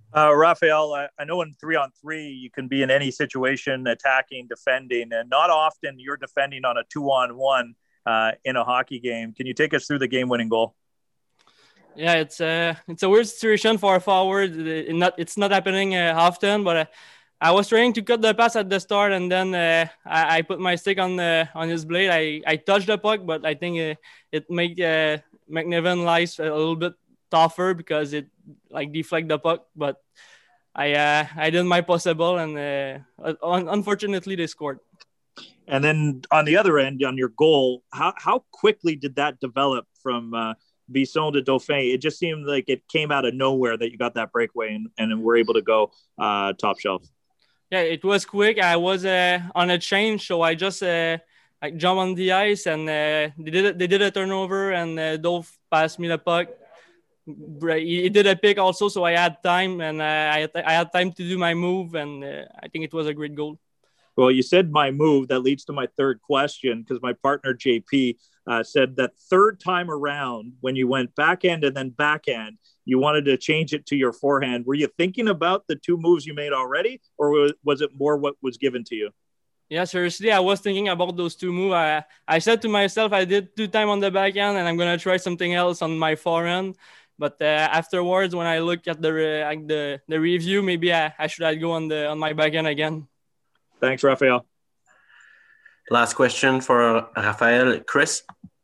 Raphael, I know in 3-on-3 you can be in any situation, attacking, defending, and not often you're defending on a 2-on-1 in a hockey game. Can you take us through the game-winning goal? Yeah, it's a weird situation for a forward. It's not happening often, but I was trying to cut the pass at the start, and then I put my stick on his blade. I touched the puck, but I think it made McNiven life a little bit tougher because it like deflect the puck. But I did my possible, and unfortunately they scored. And then on the other end, on your goal, how quickly did that develop from Bisson to Dauphin? It just seemed like it came out of nowhere that you got that breakaway and were able to go top shelf. Yeah, it was quick. I was on a change, so I just like jump on the ice, and they did a turnover, and Dove passed me the puck. He did a pick also, so I had time, and I had time to do my move, and I think it was a great goal. Well, you said my move. That leads to my third question because my partner JP said that third time around, when you went backhand and then backhand, you wanted to change it to your forehand. Were you thinking about the two moves you made already, or was it more what was given to you? Yeah, seriously, I was thinking about those two moves. I said to myself, I did 2 times on the backhand, and I'm gonna try something else on my forehand. But afterwards, when I look at the review, maybe I should go on my backhand again. Thanks, Raphael. Last question for Raphael. Chris?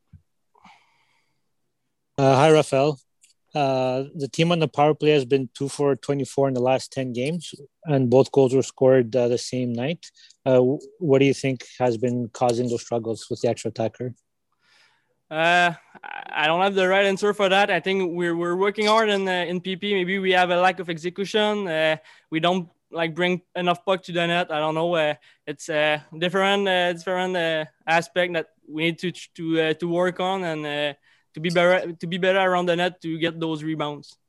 Hi, Raphael. The team on the power play has been 2 for 24 in the last 10 games, and both goals were scored the same night. What do you think has been causing those struggles with the extra attacker? I don't have the right answer for that. I think we're working hard in PP. Maybe we have a lack of execution. We don't like bring enough puck to the net. I don't know. It's a different aspect that we need to work on and to be better around the net to get those rebounds.